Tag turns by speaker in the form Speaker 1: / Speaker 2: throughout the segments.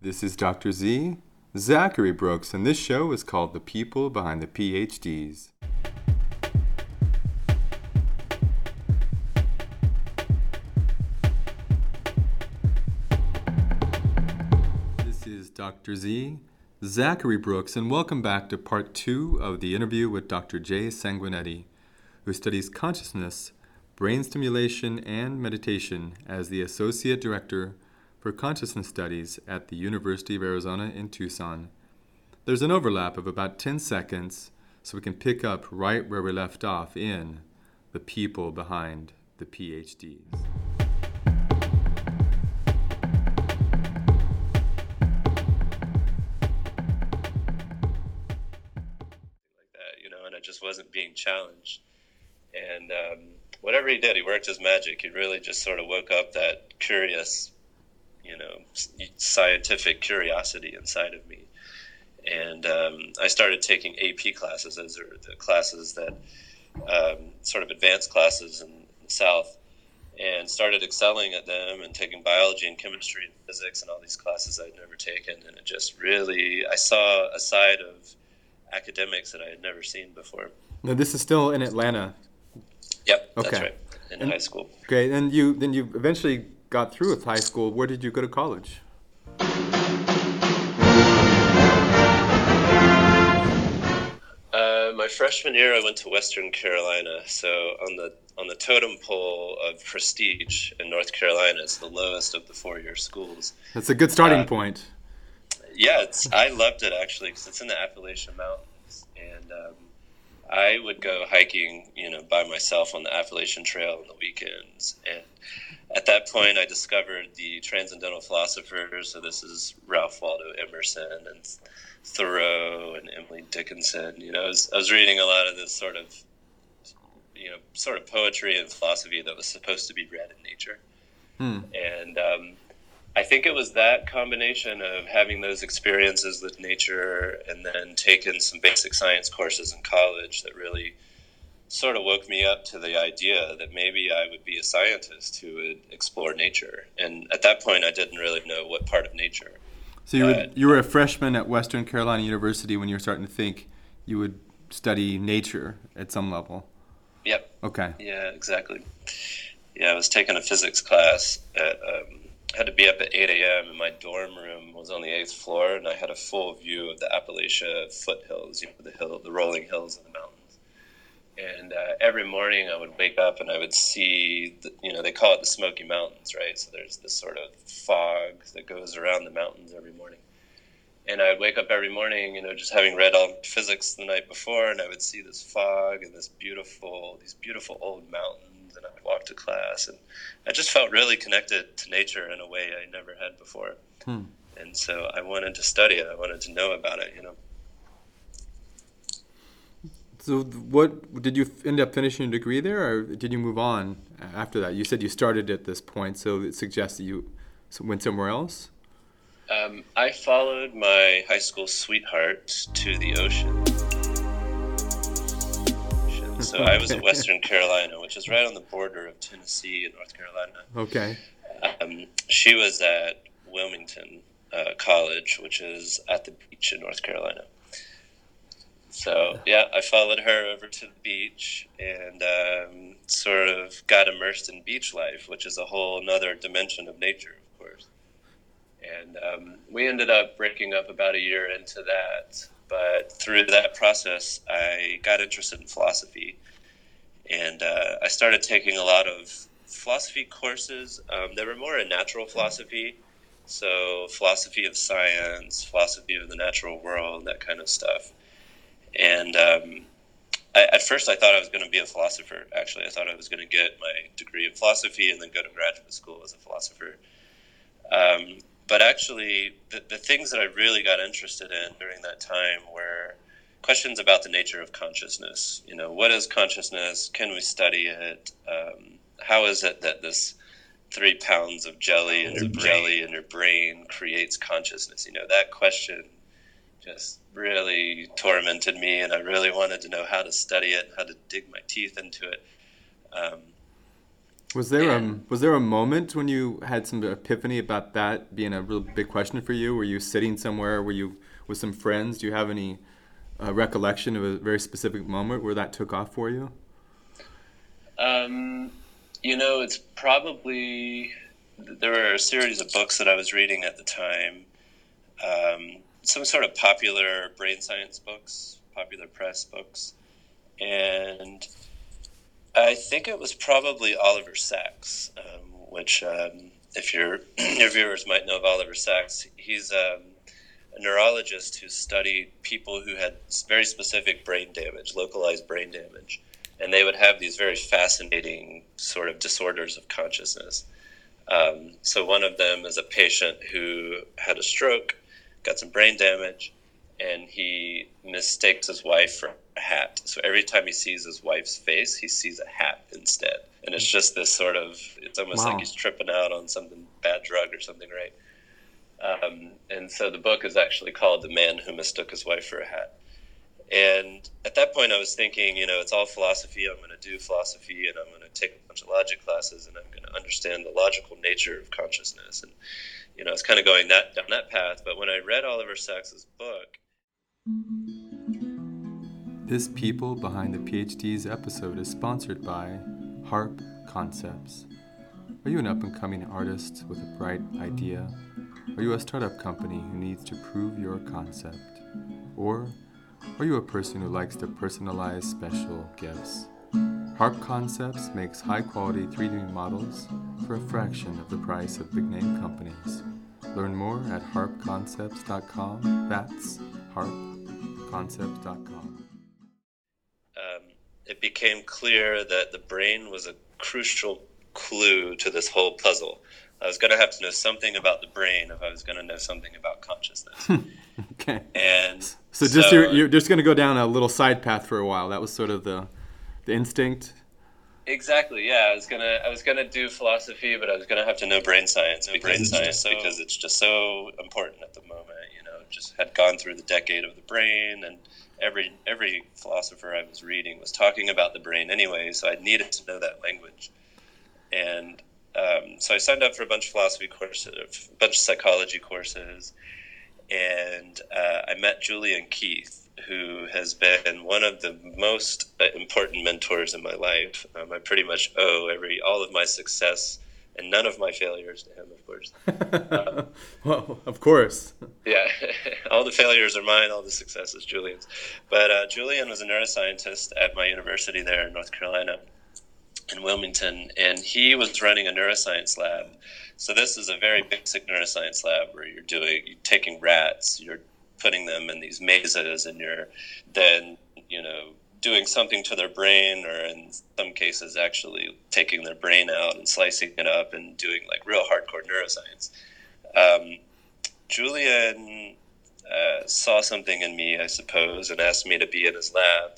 Speaker 1: This is Dr. Z, Zachary Brooks, and this show is called The People Behind the PhDs. This is Dr. Z, Zachary Brooks, and welcome back to part 2 of the interview with Dr. Jay Sanguinetti, who studies consciousness, brain stimulation, and meditation as the Associate Director for Consciousness Studies at the University of Arizona in Tucson. There's an overlap of about 10 seconds, so we can pick up right where we left off in The People Behind the PhDs.
Speaker 2: And I just wasn't being challenged. And whatever he did, he worked his magic. He really just sort of woke up that curious, scientific curiosity inside of me. And I started taking AP classes. Those are the classes that sort of advanced classes in the South, and started excelling at them and taking biology and chemistry and physics and all these classes I'd never taken. And it just really, I saw a side of academics that I had never seen before.
Speaker 1: Now, this is still in Atlanta.
Speaker 2: Yep,
Speaker 1: okay.
Speaker 2: That's right, in high school.
Speaker 1: Okay, and you eventually got through with high school. Where did you go to college?
Speaker 2: My freshman year, I went to Western Carolina. So on the totem pole of prestige in North Carolina, it's the lowest of the four-year schools.
Speaker 1: That's a good starting point.
Speaker 2: Yeah, I loved it actually because it's in the Appalachian Mountains, and I would go hiking, by myself on the Appalachian Trail on the weekends. And at that point, I discovered the transcendental philosophers. So this is Ralph Waldo Emerson and Thoreau and Emily Dickinson. I was reading a lot of this sort of poetry and philosophy that was supposed to be read in nature. And I think it was that combination of having those experiences with nature and then taking some basic science courses in college that really sort of woke me up to the idea that maybe I would be a scientist who would explore nature. And at that point, I didn't really know what part of nature.
Speaker 1: So you were a freshman at Western Carolina University when you were starting to think you would study nature at some level.
Speaker 2: Yep.
Speaker 1: Okay.
Speaker 2: Yeah, exactly. Yeah, I was taking a physics class had to be up at 8 a.m. and my dorm room was on the 8th floor, and I had a full view of the Appalachia foothills, the rolling hills of the mountains. And every morning I would wake up and I would see, they call it the Smoky Mountains, right? So there's this sort of fog that goes around the mountains every morning. And I would wake up every morning, just having read all physics the night before, and I would see this fog and these beautiful old mountains. And I would walk to class, and I just felt really connected to nature in a way I never had before. And so I wanted to study it. I wanted to know about it,
Speaker 1: So what did you end up finishing a degree there, or did you move on after that? You said you started at this point, so it suggests that you went somewhere else?
Speaker 2: I followed my high school sweetheart to the ocean. So I was at Western Carolina, which is right on the border of Tennessee and North Carolina.
Speaker 1: Okay.
Speaker 2: She was at Wilmington College, which is at the beach in North Carolina. So, yeah, I followed her over to the beach and sort of got immersed in beach life, which is a whole other dimension of nature, of course. And we ended up breaking up about a year into that. But through that process, I got interested in philosophy, and I started taking a lot of philosophy courses. They were more in natural philosophy, so philosophy of science, philosophy of the natural world, that kind of stuff. And at first I thought I was going to be a philosopher, actually. I thought I was going to get my degree in philosophy and then go to graduate school as a philosopher. But actually, the things that I really got interested in during that time were questions about the nature of consciousness. What is consciousness? Can we study it? How is it that this 3 pounds of jelly in your brain creates consciousness? That question just really tormented me, and I really wanted to know how to study it, how to dig my teeth into it.
Speaker 1: Was there a moment when you had some epiphany about that being a real big question for you? Were you sitting somewhere? Were you with some friends? Do you have any recollection of a very specific moment where that took off for you?
Speaker 2: It's probably, there were a series of books that I was reading at the time, some sort of popular brain science books, popular press books. And I think it was probably Oliver Sacks, which, if your viewers might know of Oliver Sacks, he's a neurologist who studied people who had very specific brain damage, localized brain damage. And they would have these very fascinating sort of disorders of consciousness. So one of them is a patient who had a stroke, got some brain damage, and he mistakes his wife for a hat. So every time he sees his wife's face, he sees a hat instead. And it's just this sort of, it's almost like he's tripping out on something, bad drug or something, right? And so the book is actually called The Man Who Mistook His Wife for a Hat. And at that point I was thinking, it's all philosophy. I'm going to do philosophy, and I'm going to take a bunch of logic classes, and I'm going to understand the logical nature of consciousness. And, it's kind of going down that path. But when I read Oliver Sacks's book...
Speaker 1: This People Behind the PhD's episode is sponsored by Harp Concepts. Are you an up-and-coming artist with a bright idea? Are you a startup company who needs to prove your concept? Or are you a person who likes to personalize special gifts? Harp Concepts makes high-quality 3D models for a fraction of the price of big-name companies. Learn more at harpconcepts.com. That's harpconcepts.com.
Speaker 2: It became clear that the brain was a crucial clue to this whole puzzle. I was going to have to know something about the brain if I was going to know something about consciousness.
Speaker 1: Okay.
Speaker 2: And
Speaker 1: so you're just going to go down a little side path for a while. That was sort of the instinct.
Speaker 2: Exactly. Yeah, I was gonna do philosophy, but I was gonna have to know brain science because it's just so important at the moment. Just had gone through the decade of the brain, and every philosopher I was reading was talking about the brain anyway. So I needed to know that language, and so I signed up for a bunch of philosophy courses, a bunch of psychology courses, and I met Julian Keith, who has been one of the most important mentors in my life. I pretty much owe all of my success and none of my failures to him, of course.
Speaker 1: Well, of course.
Speaker 2: Yeah, all the failures are mine, all the success is Julian's. But Julian was a neuroscientist at my university there in North Carolina, in Wilmington, and he was running a neuroscience lab. So this is a very basic neuroscience lab where you're taking rats, you're putting them in these mazes, and you're then, doing something to their brain, or in some cases actually taking their brain out and slicing it up and doing like real hardcore neuroscience. Julian saw something in me, I suppose, and asked me to be in his lab,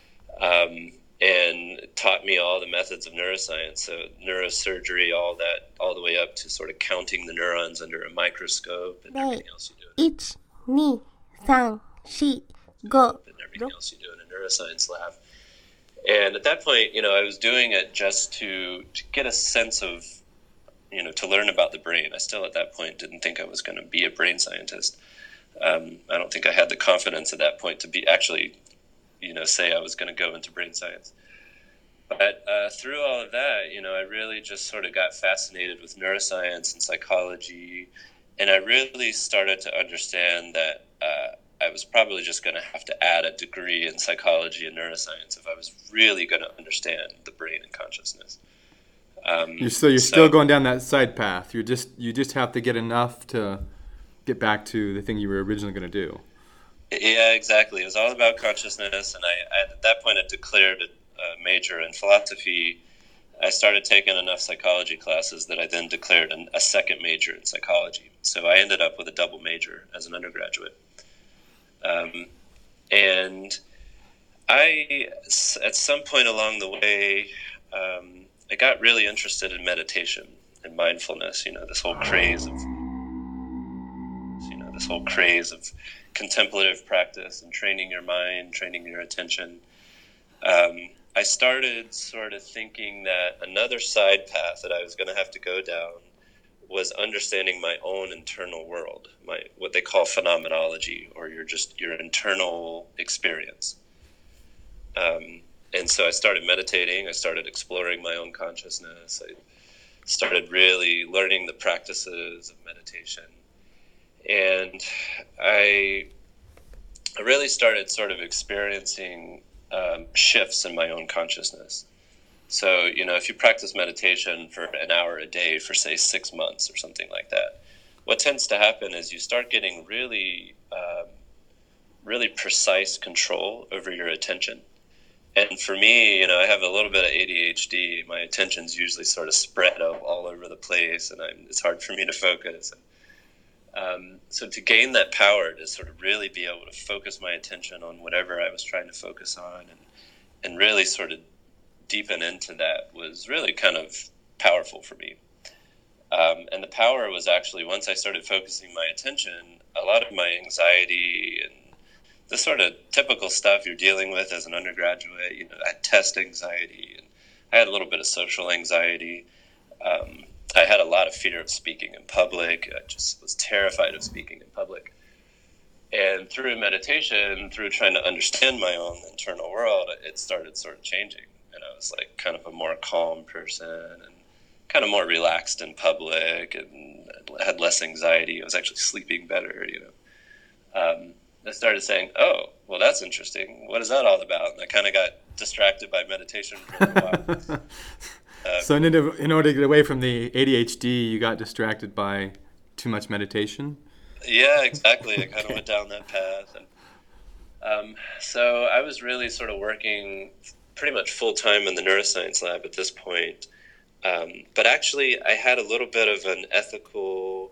Speaker 2: and taught me all the methods of neuroscience, so neurosurgery, all the way up to sort of counting the neurons under a microscope and everything else you do.
Speaker 3: 1, 2, 3, 4, 5.
Speaker 2: And everything else you do in a neuroscience lab. And at that point, I was doing it just to get a sense of, to learn about the brain. I still at that point didn't think I was going to be a brain scientist. I don't think I had the confidence at that point to be actually, say I was going to go into brain science. But through all of that, I really just sort of got fascinated with neuroscience and psychology. And I really started to understand that I was probably just going to have to add a degree in psychology and neuroscience if I was really going to understand the brain and consciousness.
Speaker 1: You're still going down that side path. You just have to get enough to get back to the thing you were originally going to do.
Speaker 2: Yeah, exactly. It was all about consciousness, and I at that point I declared a major in philosophy. I started taking enough psychology classes that I then declared a second major in psychology. So I ended up with a double major as an undergraduate. And I, at some point along the way, I got really interested in meditation and mindfulness. This whole craze of contemplative practice and training your mind, training your attention. I started sort of thinking that another side path that I was going to have to go down was understanding my own internal world, what they call phenomenology, or your internal experience. And so I started meditating. I started exploring my own consciousness. I started really learning the practices of meditation, and I really started sort of experiencing shifts in my own consciousness. So, if you practice meditation for an hour a day for, say, 6 months or something like that, what tends to happen is you start getting really, really precise control over your attention. And for me, I have a little bit of ADHD. My attention's usually sort of spread out all over the place, and it's hard for me to focus. So to gain that power to sort of really be able to focus my attention on whatever I was trying to focus on, and really sort of deepen into that, was really kind of powerful for me. And the power was actually, once I started focusing my attention, a lot of my anxiety and the sort of typical stuff you're dealing with as an undergraduate, I had test anxiety, and I had a little bit of social anxiety. I had a lot of fear of speaking in public. I just was terrified of speaking in public. And through meditation, through trying to understand my own internal world, it started sort of changing. And I was like kind of a more calm person and kind of more relaxed in public and had less anxiety. I was actually sleeping better, I started saying, oh, well, that's interesting. What is that all about? And I kind of got distracted by meditation for a while.
Speaker 1: So in order to get away from the ADHD, you got distracted by too much meditation?
Speaker 2: Yeah, exactly. I kind of went down that path. And so I was really sort of working pretty much full-time in the neuroscience lab at this point. But actually, I had a little bit of an ethical...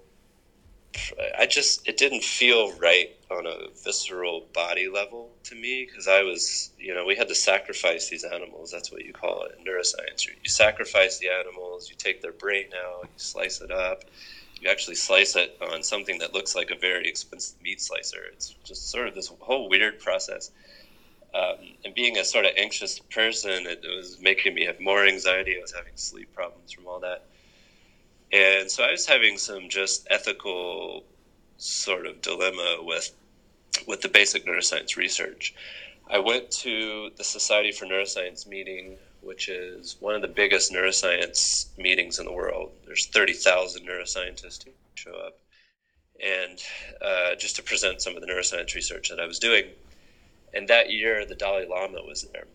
Speaker 2: it didn't feel right on a visceral body level to me, because I was, we had to sacrifice these animals. That's what you call it in neuroscience. You sacrifice the animals, you take their brain out, you slice it up, you actually slice it on something that looks like a very expensive meat slicer. It's just sort of this whole weird process. And being a sort of anxious person, it was making me have more anxiety. I was having sleep problems from all that. And so I was having some just ethical sort of dilemma with the basic neuroscience research. I went to the Society for Neuroscience meeting, which is one of the biggest neuroscience meetings in the world. There's 30,000 neuroscientists who show up, and just to present some of the neuroscience research that I was doing. And that year, the Dalai Lama was there.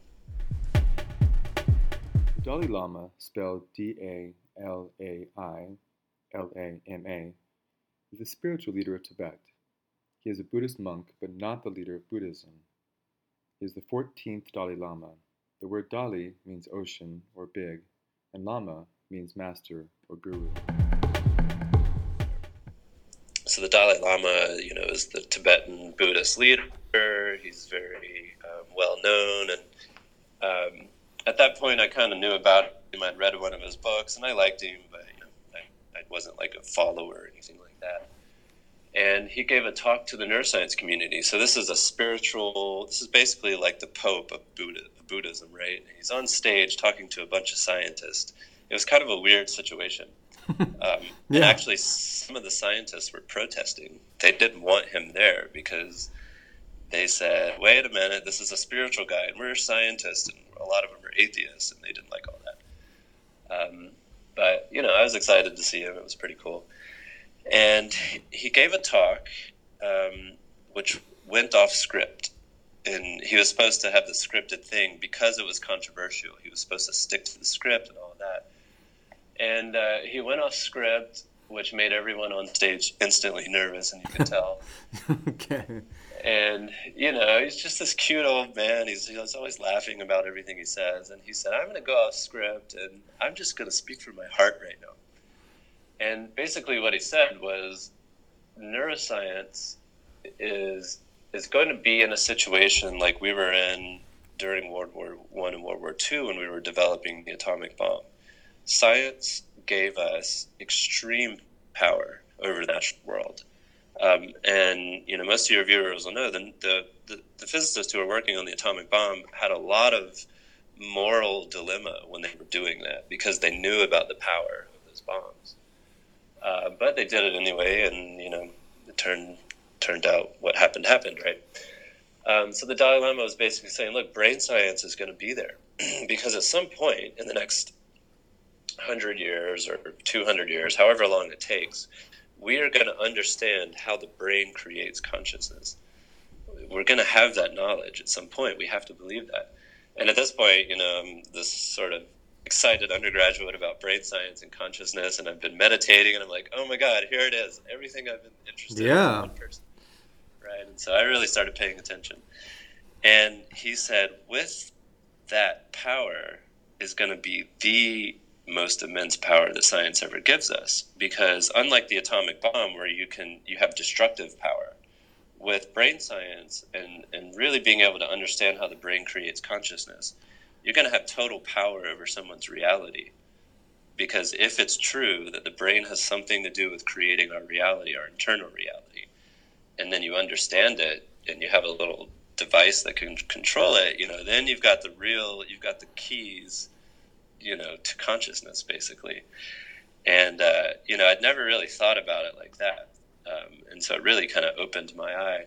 Speaker 1: The Dalai Lama, spelled D-A-L-A-I-L-A-M-A, is the spiritual leader of Tibet. He is a Buddhist monk, but not the leader of Buddhism. He is the 14th Dalai Lama. The word Dali means ocean or big, and Lama means master or guru.
Speaker 2: So the Dalai Lama, is the Tibetan Buddhist leader. He's very well known, and at that point, I kind of knew about him. I'd read one of his books, and I liked him, but I wasn't like a follower or anything like that. And he gave a talk to the neuroscience community. So this is this is basically like the Pope of Buddhism, right? He's on stage talking to a bunch of scientists. It was kind of a weird situation. And actually, some of the scientists were protesting. They didn't want him there because they said, wait a minute, this is a spiritual guy, and we're scientists, and a lot of them are atheists, and they didn't like all that. But, I was excited to see him. It was pretty cool. And he gave a talk which went off script. And he was supposed to have the scripted thing because it was controversial. He was supposed to stick to the script and all of that. And he went off script, which made everyone on stage instantly nervous, and you could tell.
Speaker 1: Okay.
Speaker 2: And, he's just this cute old man. He's always laughing about everything he says. And he said, I'm going to go off script, and I'm just going to speak from my heart right now. And basically what he said was neuroscience is going to be in a situation like we were in during World War I and World War II when we were developing the atomic bomb. Science gave us extreme power over the natural world. And, most of your viewers will know the physicists who were working on the atomic bomb had a lot of moral dilemma when they were doing that, because they knew about the power of those bombs. But they did it anyway, and it turned out what happened, right? So the Dalai Lama was basically saying, look, brain science is going to be there because at some point in the next 100 years or 200 years, however long it takes, we are going to understand how the brain creates consciousness. We're going to have that knowledge at some point. We have to believe that. And at this point, I'm this sort of excited undergraduate about brain science and consciousness, and I've been meditating, and I'm like, oh my God, here it is. Everything I've been interested in one person. Right? And so I really started paying attention. And he said, with that power is going to be the most immense power that science ever gives us, because unlike the atomic bomb where you have destructive power, with brain science and really being able to understand how the brain creates consciousness, you're going to have total power over someone's reality. Because if it's true that the brain has something to do with creating our reality, our internal reality, and then you understand it and you have a little device that can control it, then you've got the keys, to consciousness, basically. And, I'd never really thought about it like that. And so it really kind of opened my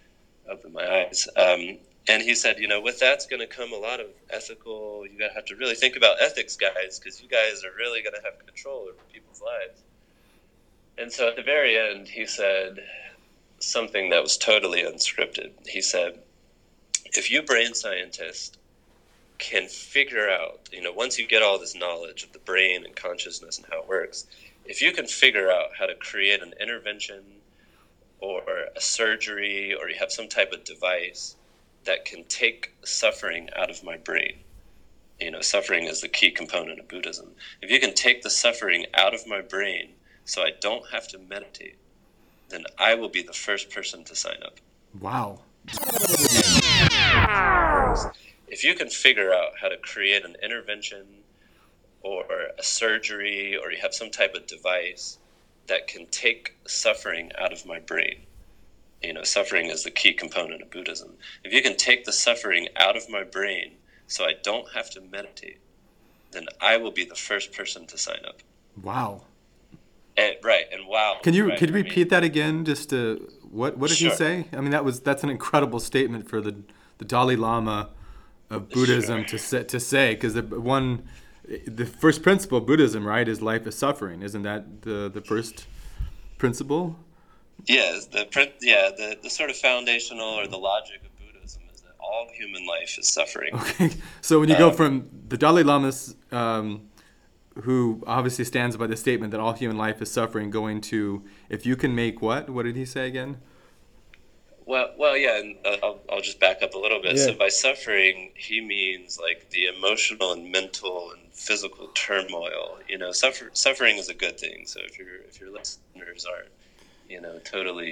Speaker 2: eyes. And he said, with that's going to come a lot of ethical, you have to really think about ethics, guys, because you guys are really going to have control over people's lives. And so at the very end, he said something that was totally unscripted. He said, if you brain scientists can figure out, once you get all this knowledge of the brain and consciousness and how it works, if you can figure out how to create an intervention or a surgery, or you have some type of device that can take suffering out of my brain, suffering is the key component of Buddhism. If you can take the suffering out of my brain so I don't have to meditate, then I will be the first person to sign up.
Speaker 1: Wow.
Speaker 2: If you can figure out how to create an intervention or a surgery, or you have some type of device that can take suffering out of my brain, suffering is the key component of Buddhism. If you can take the suffering out of my brain so I don't have to meditate, then I will be the first person to sign up.
Speaker 1: Wow.
Speaker 2: And wow.
Speaker 1: Can you repeat that again? Just what did
Speaker 2: Sure.
Speaker 1: he say? I mean, that's an incredible statement for the Dalai Lama of Buddhism to say, because the first principle of Buddhism, right, is life is suffering. Isn't that the first principle?
Speaker 2: Yes, the sort of foundational or the logic of Buddhism is that all human life is suffering.
Speaker 1: Okay, so when you go from the Dalai Lama, who obviously stands by the statement that all human life is suffering, going to, if you can make what? What did he say again?
Speaker 2: Well, yeah, and I'll just back up a little bit.
Speaker 1: Yeah.
Speaker 2: So by suffering, he means like the emotional and mental and physical turmoil. Suffering is a good thing. So if your listeners are, totally,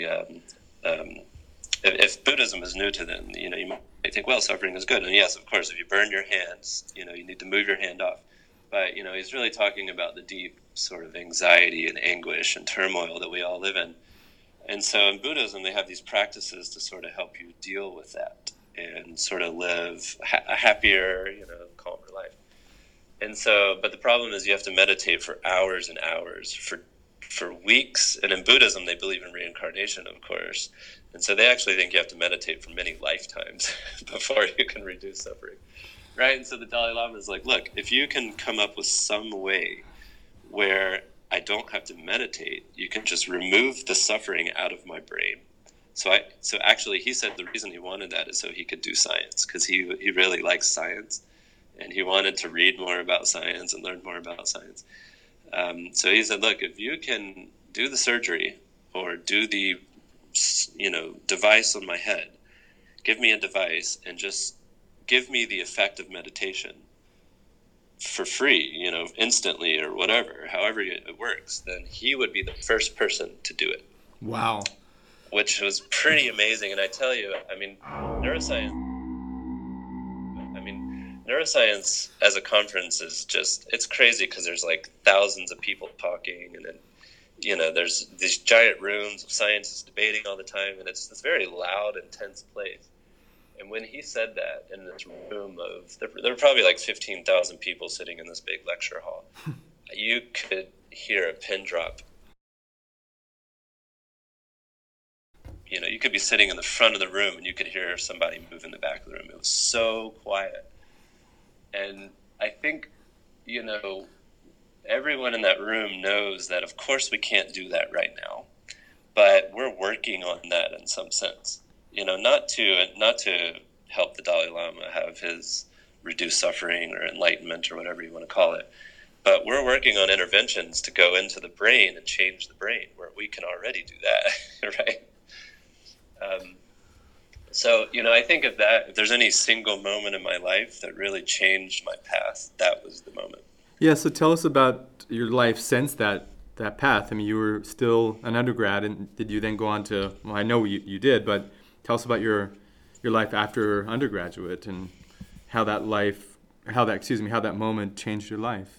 Speaker 2: if Buddhism is new to them, you might think, well, suffering is good. And yes, of course, if you burn your hands, you need to move your hand off. But he's really talking about the deep sort of anxiety and anguish and turmoil that we all live in. And so in Buddhism, they have these practices to sort of help you deal with that and sort of live a happier, calmer life. And so, but the problem is you have to meditate for hours and hours, for weeks. And in Buddhism, they believe in reincarnation, of course. And so they actually think you have to meditate for many lifetimes before you can reduce suffering. Right? And so the Dalai Lama is like, look, if you can come up with some way where I don't have to meditate, you can just remove the suffering out of my brain. So actually, he said the reason he wanted that is so he could do science, because he really likes science, and he wanted to read more about science and learn more about science. So he said, look, if you can do the surgery or do the device on my head, give me a device and just give me the effect of meditation for free, instantly or whatever, however it works, then he would be the first person to do it.
Speaker 1: Wow.
Speaker 2: Which was pretty amazing. And I tell you, neuroscience as a conference is just, it's crazy because there's like thousands of people talking, and then, there's these giant rooms of scientists debating all the time, and it's this very loud, intense place. And when he said that in this room of, there were probably like 15,000 people sitting in this big lecture hall, you could hear a pin drop. You know, you could be sitting in the front of the room and you could hear somebody move in the back of the room. It was so quiet. And I think, you know, everyone in that room knows that, of course, we can't do that right now, but we're working on that in some sense. You know, not to help the Dalai Lama have his reduced suffering or enlightenment or whatever you want to call it, but we're working on interventions to go into the brain and change the brain, where we can already do that, right? So, you know, I think of that, if there's any single moment in my life that really changed my path, that was the moment.
Speaker 1: Yeah, so tell us about your life since that path. I mean, you were still an undergrad, and did you then go on to, well, I know you did, but tell us about your life after undergraduate and how that moment changed your life.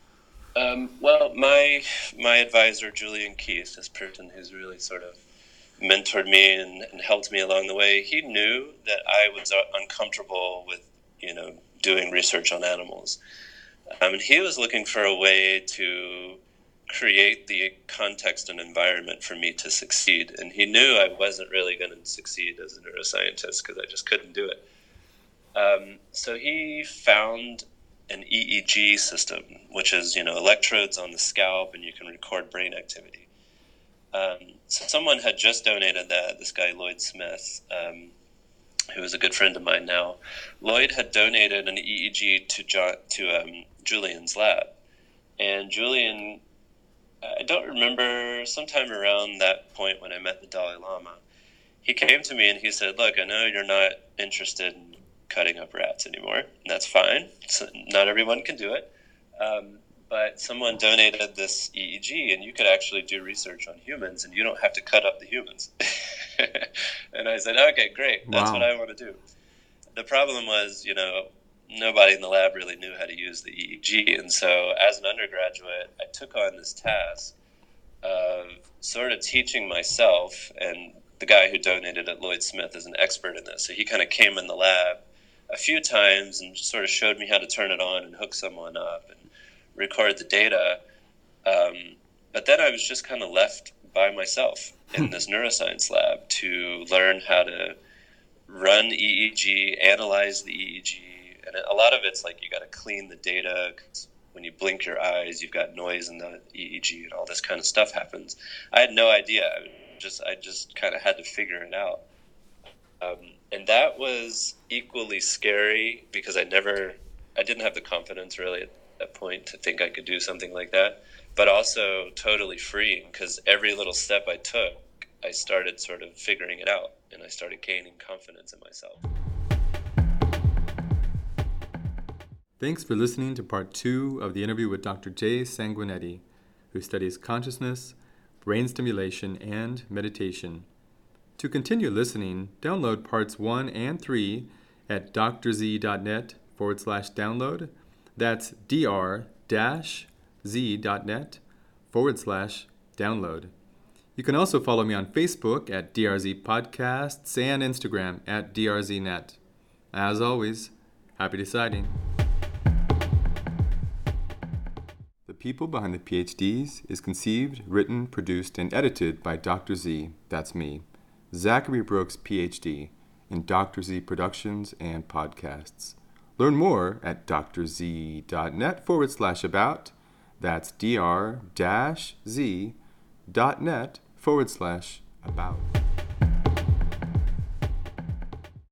Speaker 2: Well, my advisor, Julian Keith, this person who's really sort of mentored me and helped me along the way, he knew that I was uncomfortable with, you know, doing research on animals. And he was looking for a way to create the context and environment for me to succeed. And he knew I wasn't really going to succeed as a neuroscientist because I just couldn't do it. So he found an EEG system, which is, you know, electrodes on the scalp and you can record brain activity. So someone had just donated that, this guy Lloyd Smith, who is a good friend of mine now. Lloyd had donated an EEG to Julian's lab. And Julian, I don't remember, sometime around that point when I met the Dalai Lama, he came to me and he said, look, I know you're not interested in cutting up rats anymore. And that's fine. So not everyone can do it. But someone donated this EEG and you could actually do research on humans and you don't have to cut up the humans. And I said, okay, great. That's What I want to do. The problem was, you know, nobody in the lab really knew how to use the EEG. And so as an undergraduate, I took on this task of sort of teaching myself, and the guy who donated it, Lloyd Smith, is an expert in this. So he kind of came in the lab a few times and just sort of showed me how to turn it on and hook someone up and record the data. But then I was just kind of left by myself in this neuroscience lab to learn how to run EEG, analyze the EEG. And a lot of it's like you got to clean the data, 'cause when you blink your eyes, you've got noise in the EEG and all this kind of stuff happens. I had no idea. I just kind of had to figure it out. And that was equally scary because I didn't have the confidence really at that point to think I could do something like that, but also totally freeing because every little step I took, I started sort of figuring it out and I started gaining confidence in myself.
Speaker 1: Thanks for listening to part 2 of the interview with Dr. Jay Sanguinetti, who studies consciousness, brain stimulation, and meditation. To continue listening, download parts 1 and 3 at drznet.net/download. That's dr-z.net/download. You can also follow me on Facebook at DRZ Podcasts and Instagram at DRZNet. As always, happy deciding. The People Behind the PhDs is conceived, written, produced, and edited by Dr. Z, that's me, Zachary Brooks, PhD, in Dr. Z Productions and Podcasts. Learn more at drznet.net/about. That's dr-z.net/about.